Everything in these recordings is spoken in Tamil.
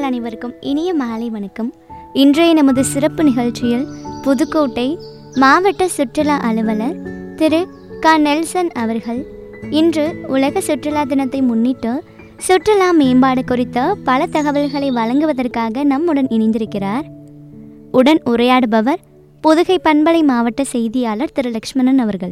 அனைவருக்கும் இனிய மாலை வணக்கம். இன்றைய நமது சிறப்பு நிகழ்ச்சியில் புதுக்கோட்டை மாவட்ட சுற்றுலா அலுவலர் திரு க. நெல்சன் அவர்கள் இன்று உலக சுற்றுலா தினத்தை முன்னிட்டு சுற்றுலா மேம்பாடு குறித்த பல தகவல்களை வழங்குவதற்காக நம்முடன் இணைந்திருக்கிறார். உடன் உரையாடுபவர் புதுகை பண்பலை மாவட்ட செய்தியாளர் திரு லக்ஷ்மணன் அவர்கள்.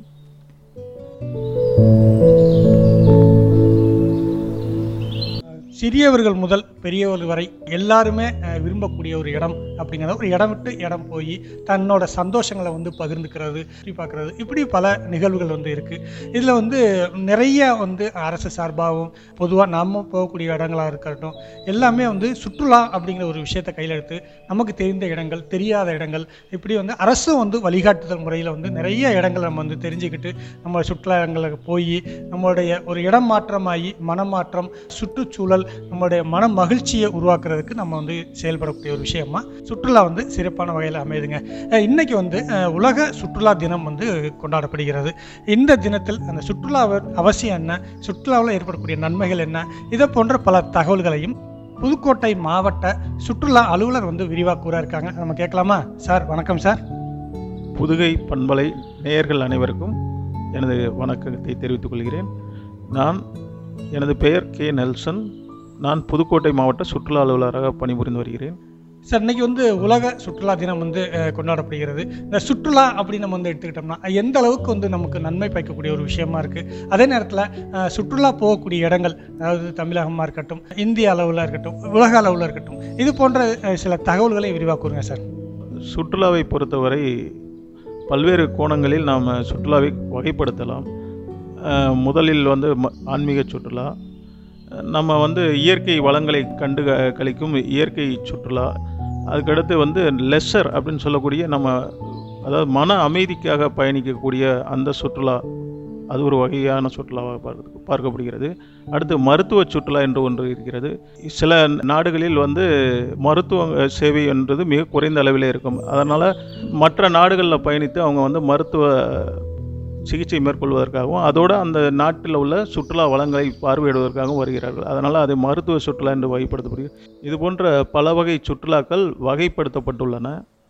சிறியவர்கள் முதல் பெரியவர்கள் வரை எல்லாருமே விரும்பக்கூடிய ஒரு இடம் அப்படிங்கிறத ஒரு இடம் விட்டு இடம் போய் தன்னோட சந்தோஷங்களை பகிர்ந்துக்கிறது, சுற்றி பார்க்குறது, இப்படி பல நிகழ்வுகள் இருக்குது. இதில் நிறைய அரசு சார்பாகவும் பொதுவாக நம்ம போகக்கூடிய இடங்களாக இருக்கட்டும், எல்லாமே சுற்றுலா அப்படிங்கிற ஒரு விஷயத்தை கையில் எடுத்து நமக்கு தெரிந்த இடங்கள், தெரியாத இடங்கள், இப்படி அரசும் வழிகாட்டுதல் முறையில் நிறைய இடங்கள் நம்ம தெரிஞ்சுக்கிட்டு நம்ம சுற்றுலா இடங்களுக்கு போய் நம்மளுடைய ஒரு இடம் மாற்றமாகி மனமாற்றம், சுற்றுச்சூழல், நம்மளுடைய மன மகிழ்ச்சியை உருவாக்குறதுக்கு நம்ம செயல்படக்கூடிய ஒரு விஷயமா சுற்றுலா சிறப்பான வகையில் அமையுதுங்க. இன்னைக்கு உலக சுற்றுலா தினம் கொண்டாடப்படுகிறது. இந்த தினத்தில் அந்த சுற்றுலாவின் அவசியம் என்ன, சுற்றுலாவில் ஏற்படக்கூடிய நன்மைகள் என்ன, இதை போன்ற பல தகவல்களையும் புதுக்கோட்டை மாவட்ட சுற்றுலா அலுவலர் விரிவாக கூற இருக்காங்க. நம்ம கேட்கலாமா? சார் வணக்கம். சார், புதுகை பண்பலை நேயர்கள் அனைவருக்கும் எனது வணக்கத்தை தெரிவித்துக் கொள்கிறேன். எனது பெயர் கே. நெல்சன். நான் புதுக்கோட்டை மாவட்ட சுற்றுலா அலுவலராக பணிபுரிந்து வருகிறேன். சார், இன்னைக்கு உலக சுற்றுலா தினம் கொண்டாடப்படுகிறது. இந்த சுற்றுலா அப்படின்னு நம்ம எடுத்துக்கிட்டோம்னா எந்த அளவுக்கு நமக்கு நன்மை பயக்கக்கூடிய ஒரு விஷயமா இருக்குது. அதே நேரத்தில் சுற்றுலா போகக்கூடிய இடங்கள், அதாவது தமிழகமாக இருக்கட்டும், இந்திய அளவில் இருக்கட்டும், உலக அளவில் இருக்கட்டும், இது போன்ற சில தகவல்களை விரிவாக்குங்க சார். சுற்றுலாவை பொறுத்தவரை பல்வேறு கோணங்களில் நாம் சுற்றுலாவை வகைப்படுத்தலாம். முதலில் ஆன்மீக சுற்றுலா, நம்ம இயற்கை வளங்களை கண்டு கழிக்கும் இயற்கை சுற்றுலா. அதுக்கடுத்து லெஷர் அப்படின்னு சொல்லக்கூடிய நம்ம அதாவது மன அமைதிக்காக பயணிக்கக்கூடிய அந்த சுற்றுலா, அது ஒரு வகையான சுற்றுலாவாக பார்க்கப்படுகிறது. அடுத்து மருத்துவ சுற்றுலா என்று ஒன்று இருக்கிறது. சில நாடுகளில் மருத்துவ சேவை என்றது மிக குறைந்த அளவில் இருக்கும். அதனால் மற்ற நாடுகளில் பயணித்து அவங்க மருத்துவ சிகிச்சை மேற்கொள்வதற்காகவும் அதோடு அந்த நாட்டில் உள்ள சுற்றுலா வளங்களை பார்வையிடுவதற்காகவும் வருகிறார்கள். அதனால் அது மருத்துவ சுற்றுலா என்று வகைப்படுத்தப்படுகிறது. இது போன்ற பல வகை சுற்றுலாக்கள் வகைப்படுத்தப்பட்டுள்ளன.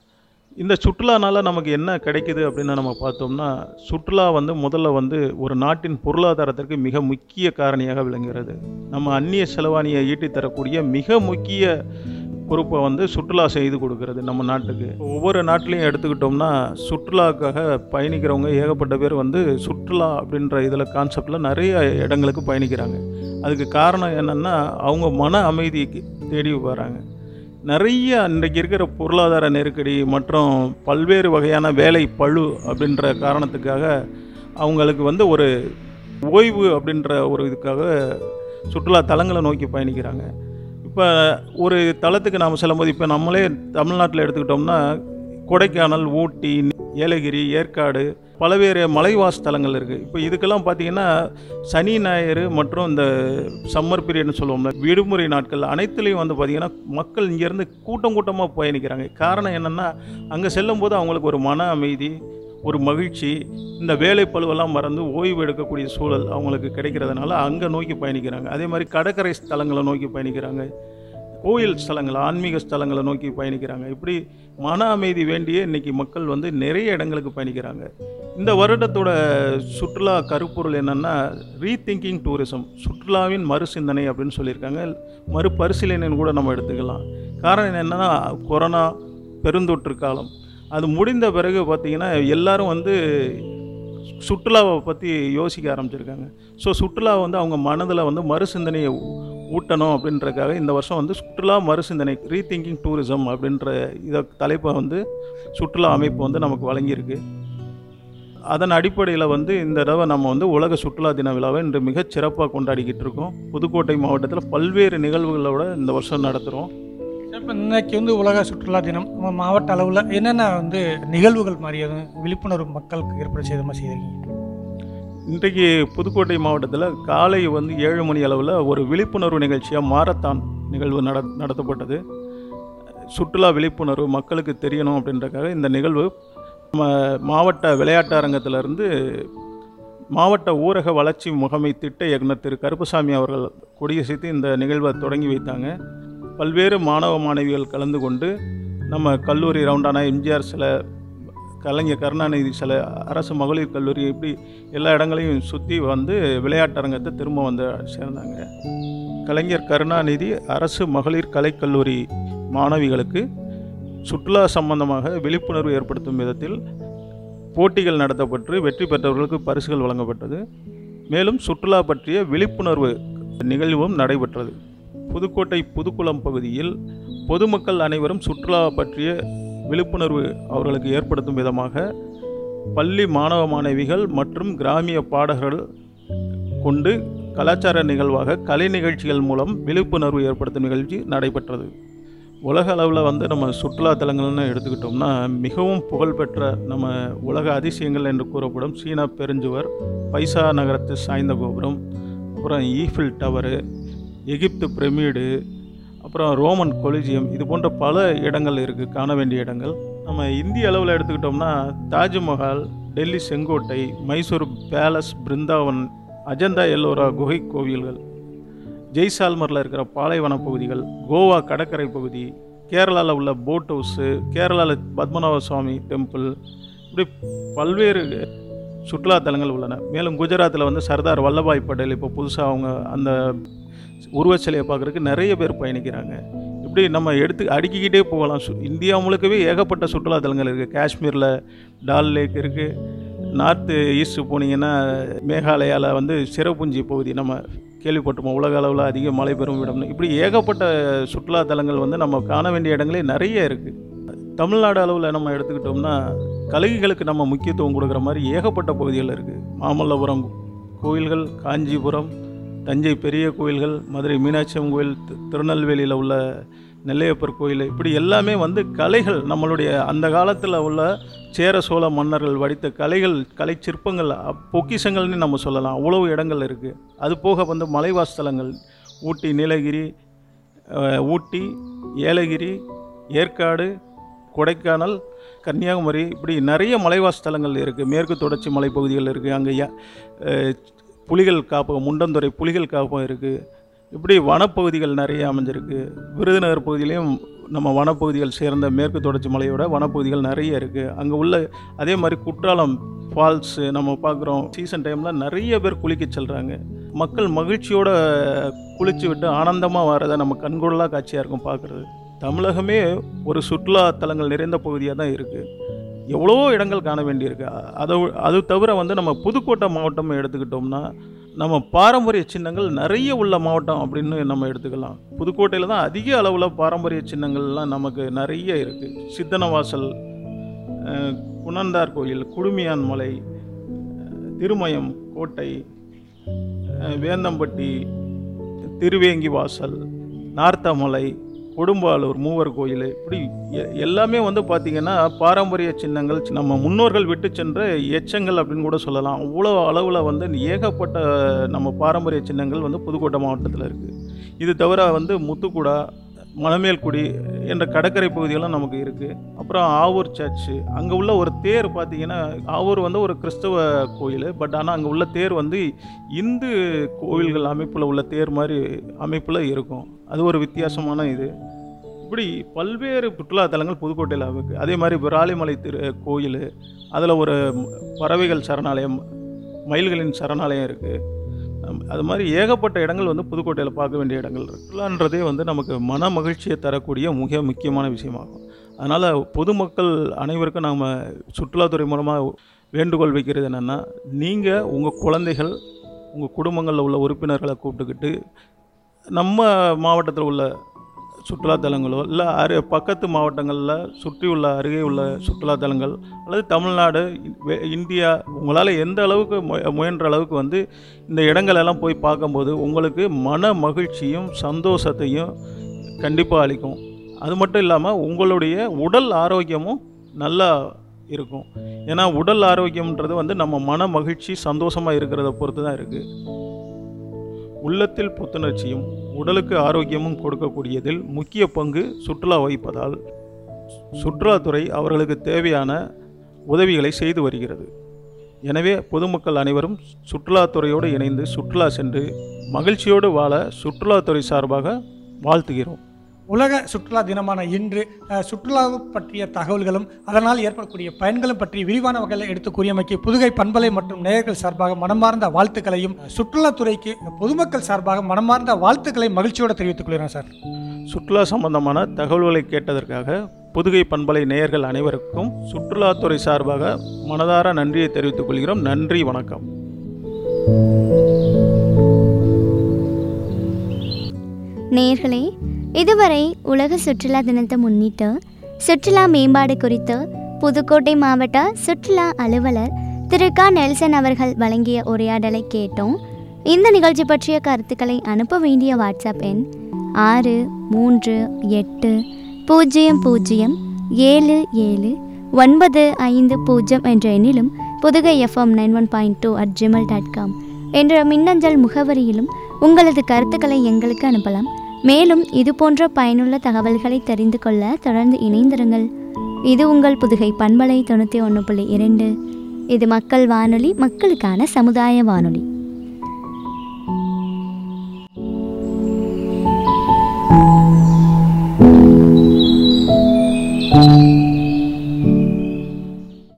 இந்த சுற்றுலானால் நமக்கு என்ன கிடைக்குது அப்படின்னு நம்ம பார்த்தோம்னா, சுற்றுலா முதல்ல ஒரு நாட்டின் பொருளாதாரத்திற்கு மிக முக்கிய காரணியாக விளங்குகிறது. நம்ம அந்நிய செலவாணியை ஈட்டி தரக்கூடிய மிக முக்கிய பொறுப்பை சுற்றுலா செய்து கொடுக்கறது நம்ம நாட்டுக்கு. ஒவ்வொரு நாட்டிலையும் எடுத்துக்கிட்டோம்னா சுற்றுலாவுக்காக பயணிக்கிறவங்க ஏகப்பட்ட பேர் சுற்றுலா அப்படின்ற இதில் கான்செப்டில் நிறைய இடங்களுக்கு பயணிக்கிறாங்க. அதுக்கு காரணம் என்னென்னா, அவங்க மன அமைதிக்கு தேடி வராங்க. நிறைய இன்றைக்கு இருக்கிற பொருளாதார நெருக்கடி மற்றும் பல்வேறு வகையான வேலை பளு அப்படின்ற காரணத்துக்காக அவங்களுக்கு ஒரு ஓய்வு அப்படின்ற ஒரு இதுக்காக சுற்றுலா தலங்களை நோக்கி பயணிக்கிறாங்க. இப்போ ஒரு தளத்துக்கு நாம் செல்லும்போது, இப்போ நம்மளே தமிழ்நாட்டில் எடுத்துக்கிட்டோம்னா கொடைக்கானல், ஊட்டி, ஏலகிரி, ஏற்காடு, பல்வேறு மலைவாஸ் தலங்கள் இருக்குது. இப்போ இதுக்கெல்லாம் பார்த்திங்கன்னா சனி, ஞாயிறு மற்றும் இந்த சம்மர் பீரியட்னு சொல்லுவோம்ல, விடுமுறை நாட்கள் அனைத்துலேயும் பார்த்திங்கன்னா மக்கள் இங்கேருந்து கூட்டமாக பயணிக்கிறாங்க. காரணம் என்னென்னா, அங்கே செல்லும்போது அவங்களுக்கு ஒரு மன அமைதி, ஒரு மகிழ்ச்சி, இந்த வேலை பழுவெல்லாம் மறந்து ஓய்வு எடுக்கக்கூடிய சூழல் அவங்களுக்கு கிடைக்கிறதுனால அங்கே நோக்கி பயணிக்கிறாங்க. அதே மாதிரி கடற்கரை ஸ்தலங்களை நோக்கி பயணிக்கிறாங்க, கோயில் ஸ்தலங்கள், ஆன்மீக ஸ்தலங்களை நோக்கி பயணிக்கிறாங்க. இப்படி மன அமைதி வேண்டிய இன்றைக்கி மக்கள் நிறைய இடங்களுக்கு பயணிக்கிறாங்க. இந்த வருடத்தோட சுற்றுலா கருப்பொருள் என்னென்னா, ரீதிங்கிங் டூரிசம், சுற்றுலாவின் மறுசிந்தனை அப்படின்னு சொல்லியிருக்காங்க. மறுபரிசீலனைன்னு கூட நம்ம எடுத்துக்கலாம். காரணம் என்னென்னா, கொரோனா பெருந்தொற்று காலம் அது முடிந்த பிறகு பார்த்திங்கன்னா எல்லோரும் சுற்றுலாவை பற்றி யோசிக்க ஆரம்பிச்சிருக்காங்க. ஸோ சுற்றுலா அவங்க மனதில் மறுசிந்தனையை ஊட்டணும் அப்படின்றக்காக இந்த வருஷம் சுற்றுலா மறுசிந்தனை, ரீதிங்கிங் டூரிசம் அப்படின்ற இதை தலைப்பை சுற்றுலா அமைப்பு நமக்கு வழங்கியிருக்கு. அதன் அடிப்படையில் இந்த தடவை நம்ம உலக சுற்றுலா தின விழாவை இன்று மிகச் சிறப்பாக கொண்டாடிக்கிட்டு இருக்கோம். புதுக்கோட்டை மாவட்டத்தில் பல்வேறு நிகழ்வுகளோட இந்த வருஷம் நடத்துகிறோம். இப்போ இன்னைக்கு உலக சுற்றுலா தினம் நம்ம மாவட்ட அளவில் என்னென்ன நிகழ்வுகள் மாதிரி விழிப்புணர்வு மக்களுக்கு ஏற்பட செய்த மாதிரி செய்திருக்கீங்க? இன்றைக்கு புதுக்கோட்டை மாவட்டத்தில் காலை 7 மணி அளவில் ஒரு விழிப்புணர்வு நிகழ்ச்சியாக மாரத்தான் நிகழ்வு நடத்தப்பட்டது. சுற்றுலா விழிப்புணர்வு மக்களுக்கு தெரியணும் அப்படின்றக்காக இந்த நிகழ்வு மாவட்ட விளையாட்டு அரங்கத்திலிருந்து மாவட்ட ஊரக வளர்ச்சி முகமை திட்ட இயக்குனர் திரு கருப்பசாமி அவர்கள் கொடியசைத்து இந்த நிகழ்வை தொடங்கி வைத்தாங்க. பல்வேறு மாணவ மாணவிகள் கலந்து கொண்டு நம்ம கல்லூரி ரவுண்டானா, எம்ஜிஆர் சிலை, கலைஞர் கருணாநிதி சிலை, அரசு மகளிர் கல்லூரி, இப்படி எல்லா இடங்களையும் சுற்றி வந்து விளையாட்டரங்கத்தை திரும்ப வந்து சேர்ந்தாங்க. கலைஞர் கருணாநிதி அரசு மகளிர் கலைக்கல்லூரி மாணவிகளுக்கு சுற்றுலா சம்பந்தமாக விழிப்புணர்வு ஏற்படுத்தும் விதத்தில் போட்டிகள் நடத்தப்பட்டு வெற்றி பெற்றவர்களுக்கு பரிசுகள் வழங்கப்பட்டது. மேலும் சுற்றுலா பற்றிய விழிப்புணர்வு நிகழ்வும் நடைபெற்றது. புதுக்கோட்டை புதுக்குளம் பகுதியில் பொதுமக்கள் அனைவரும் சுற்றுலா பற்றிய விழிப்புணர்வு அவர்களுக்கு ஏற்படுத்தும் விதமாக பள்ளி மாணவ மாணவிகள் மற்றும் கிராமிய பாடகர்கள் கொண்டு கலாச்சார நிகழ்வாக கலை நிகழ்ச்சிகள் மூலம் விழிப்புணர்வு ஏற்படுத்தும் நிகழ்ச்சி நடைபெற்றது. உலக அளவில் வந்து நம்ம சுற்றுலாத்தலங்கள்னு எடுத்துக்கிட்டோம்னா மிகவும் புகழ்பெற்ற நம்ம உலக அதிசயங்கள் என்று கூறப்படும் சீனா பெருஞ்சுவர், பைசா நகரத்து சாய்ந்த கோபுரம், அப்புறம் ஈஃபில் டவரு, எகிப்து பிரமிடு, அப்புறம் ரோமன் கொலிஜியம், இது போன்ற பல இடங்கள் இருக்குது, காண வேண்டிய இடங்கள். நம்ம இந்திய அளவில் எடுத்துக்கிட்டோம்னா தாஜ்மஹால், டெல்லி செங்கோட்டை, மைசூர் பேலஸ், பிருந்தாவன், அஜந்தா எல்லோரா குகை கோவில்கள், ஜெய்சால்மரில் இருக்கிற பாலைவன பகுதிகள், கோவா கடற்கரை பகுதி, கேரளாவில் உள்ள போட் ஹவுஸு, கேரளாவில் பத்மநாப சுவாமி டெம்பிள், இப்படி பல்வேறு சுற்றுலாத்தலங்கள் உள்ளன. மேலும் குஜராத்தில் வந்து சர்தார் வல்லபாய் பட்டேல் இப்போ புதுசாக அவங்க அந்த உருவச்சிலையை பார்க்குறதுக்கு நிறைய பேர் பயணிக்கிறாங்க. இப்படி நம்ம அடுக்கிக்கிட்டே போகலாம். இந்தியா முழுக்கவே ஏகப்பட்ட சுற்றுலாத்தலங்கள் இருக்குது. காஷ்மீரில் டால் லேக் இருக்குது. நார்த்து ஈஸ்ட் போனீங்கன்னா மேகாலயாவில் வந்து சிறப்புஞ்சி பகுதி நம்ம கேள்விப்பட்டிருப்போம், உலக அளவில் அதிக மழை பெறும் இடம்னு. இப்படி ஏகப்பட்ட சுற்றுலாத்தலங்கள் வந்து நம்ம காண வேண்டிய இடங்களே நிறைய இருக்குது. தமிழ்நாடு அளவில் நம்ம எடுத்துக்கிட்டோம்னா கலைகளுக்கு நம்ம முக்கியத்துவம் கொடுக்குற மாதிரி ஏகப்பட்ட பகுதிகள் இருக்குது. மாமல்லபுரம் கோயில்கள், காஞ்சிபுரம், தஞ்சை பெரிய கோயில்கள், மதுரை மீனாட்சி அம்மன் கோயில், திருநெல்வேலியில் உள்ள நெல்லையப்பர் கோயில், இப்படி எல்லாமே வந்து கலைகள், நம்மளுடைய அந்த காலத்தில் உள்ள சேர சோழ மன்னர்கள் வடித்த கலை சிற்பங்கள், பொக்கிஷங்கள்னு நம்ம சொல்லலாம். அவ்வளவு இடங்கள் இருக்குது. அது போக வந்து மலைவாசலங்கள், ஊட்டி, நீலகிரி, ஊட்டி, ஏலகிரி, ஏற்காடு, கொடைக்கானல், கன்னியாகுமரி, இப்படி நிறைய மலைவாசலங்கள் இருக்குது. மேற்கு தொடர்ச்சி மலைப்பகுதிகள் இருக்குது. அங்கே புலிகள் காப்பகம், முண்டந்துறை புலிகள் காப்பகம் இருக்குது. இப்படி வனப்பகுதிகள் நிறைய அமைஞ்சிருக்கு. விருதுநகர் பகுதியிலையும் நம்ம வனப்பகுதிகள் சேர்ந்த மேற்கு தொடர்ச்சி மலையோட வனப்பகுதிகள் நிறைய இருக்குது. அங்கே உள்ள அதே மாதிரி குற்றாலம் ஃபால்ஸு நம்ம பார்க்குறோம். சீசன் டைமில் நிறைய பேர் குளிக்க செல்கிறாங்க. மக்கள் மகிழ்ச்சியோடு குளித்து விட்டு ஆனந்தமாக வர்றதை நம்ம கண்கொள்ளா காட்சியாக இருக்கும் பார்க்குறது. தமிழகமே ஒரு சுற்றுலாத்தலங்கள் நிறைந்த பகுதியாக தான் இருக்குது. எவ்வளோ இடங்கள் காண வேண்டியிருக்கு. அது தவிர வந்து நம்ம புதுக்கோட்டை மாவட்டம் எடுத்துக்கிட்டோம்னா நம்ம பாரம்பரிய சின்னங்கள் நிறைய உள்ள மாவட்டம் அப்படின்னு நம்ம எடுத்துக்கலாம். புதுக்கோட்டையில் தான் அதிக அளவில் பாரம்பரிய சின்னங்கள்லாம் நமக்கு நிறைய இருக்குது. சித்தனவாசல், குணந்தார் கோயில், குடுமியான் மலை, திருமயம் கோட்டை, வேந்தம்பட்டி, திருவேங்கி வாசல், நார்த்தமலை, கொடும்பாலூர் மூவர் கோயில், இப்படி எல்லாமே வந்து பார்த்திங்கன்னா பாரம்பரிய சின்னங்கள், நம்ம முன்னோர்கள் விட்டு சென்ற எச்சங்கள் அப்படின்னு கூட சொல்லலாம். அவ்வளோ அளவில் வந்து ஏகப்பட்ட நம்ம பாரம்பரிய சின்னங்கள் வந்து புதுக்கோட்டை மாவட்டத்தில் இருக்குது. இது தவிர வந்து முத்துக்குடா, மணமேல்குடி என்ற கடற்கரை பகுதியெல்லாம் நமக்கு இருக்குது. அப்புறம் ஆவூர் சர்ச்சு, அங்கே உள்ள ஒரு தேர் பார்த்திங்கன்னா, ஆவூர் வந்து ஒரு கிறிஸ்தவ கோயில், பட் ஆனால் அங்கே உள்ள தேர் வந்து இந்து கோவில்கள் அமைப்பில் உள்ள தேர் மாதிரி அமைப்பில் இருக்கும். அது ஒரு வித்தியாசமான இது. இப்படி பல்வேறு சுற்றுலாத்தலங்கள் புதுக்கோட்டையில் இருக்குது. அதே மாதிரி விராலிமலை கோயில், அதில் ஒரு பறவைகள் சரணாலயம், மயில்களின் சரணாலயம் இருக்குது. அது மாதிரி ஏகப்பட்ட இடங்கள் வந்து புதுக்கோட்டையில் பார்க்க வேண்டிய இடங்கள் இருக்குது. சுற்றுலான்றதே வந்து நமக்கு மன மகிழ்ச்சியை தரக்கூடிய மிக முக்கியமான விஷயமாகும். அதனால் பொதுமக்கள் அனைவருக்கும் நாம் சுற்றுலாத்துறை மூலமாக வேண்டுகோள் வைக்கிறது என்னென்னா, நீங்கள் உங்கள் குழந்தைகள், உங்கள் குடும்பங்களில் உள்ள உறுப்பினர்களை கூப்பிட்டுக்கிட்டு நம்ம மாவட்டத்தில் உள்ள சுற்றுலாத்தலங்களோ இல்லை பக்கத்து மாவட்டங்களில் சுற்றி உள்ள அருகே உள்ள சுற்றுலாத்தலங்கள் அல்லது தமிழ்நாடு, இந்தியா, உங்களால் எந்த அளவுக்கு முயன்ற அளவுக்கு வந்து இந்த இடங்களெல்லாம் போய் பார்க்கும்போது உங்களுக்கு மன மகிழ்ச்சியும் சந்தோஷத்தையும் கண்டிப்பாக அளிக்கும். அது மட்டும் இல்லாமல் உங்களுடைய உடல் ஆரோக்கியமும் நல்லா இருக்கும். ஏன்னா உடல் ஆரோக்கியம்ன்றது வந்து நம்ம மன மகிழ்ச்சி சந்தோஷமாக இருக்கிறத பொறுத்து தான் இருக்குது. உள்ளத்தில் புத்துணர்ச்சியும் உடலுக்கு ஆரோக்கியமும் கொடுக்கக்கூடியதில் முக்கிய பங்கு சுற்றுலா வகிப்பதால் சுற்றுலாத்துறை அவர்களுக்கு தேவையான உதவிகளை செய்து வருகிறது. எனவே பொதுமக்கள் அனைவரும் சுற்றுலாத்துறையோடு இணைந்து சுற்றுலா சென்று மகிழ்ச்சியோடு வாழ சுற்றுலாத்துறை சார்பாக வாழ்த்துகிறோம். உலக சுற்றுலா தினமான இன்று சுற்றுலா பற்றிய தகவல்களும் அதனால் ஏற்படக்கூடிய பயன்களும் பற்றி விரிவான வகையில் எடுத்து கூறியமைக்கு புதுகை பண்பலை மற்றும் நேயர்கள் சார்பாக மனமார்ந்த வாழ்த்துக்களையும், சுற்றுலாத்துறைக்கு பொதுமக்கள் சார்பாக மனமார்ந்த வாழ்த்துக்களை மகிழ்ச்சியோடு தெரிவித்துக் கொள்கிறேன் சார். சுற்றுலா சம்பந்தமான தகவல்களை கேட்டதற்காக புதுகை பண்பலை நேயர்கள் அனைவருக்கும் சுற்றுலாத்துறை சார்பாக மனதார நன்றியை தெரிவித்துக் கொள்கிறோம். நன்றி, வணக்கம். நேயர்களே, இதுவரை உலக சுற்றுலா தினத்தை முன்னிட்டு சுற்றுலா மேம்பாடு குறித்து புதுக்கோட்டை மாவட்ட சுற்றுலா அலுவலர் திரு க. நெல்சன் அவர்கள் வழங்கிய உரையாடலை கேட்டோம். இந்த நிகழ்ச்சி பற்றிய கருத்துக்களை அனுப்ப வேண்டிய வாட்ஸ்அப் எண் 63807795 என்ற எண்ணிலும் புதுகை FM 91.2@gmail.com என்ற மின்னஞ்சல் முகவரியிலும் உங்களது கருத்துக்களை எங்களுக்கு அனுப்பலாம். மேலும் இது போன்ற பயனுள்ள தகவல்களை தெரிந்து கொள்ள தொடர்ந்து இணைந்திருங்கள். இது உங்கள் புதுகை பண்பலை 91.2. இது மக்கள் வானொலி, மக்களுக்கான சமுதாய வானொலி.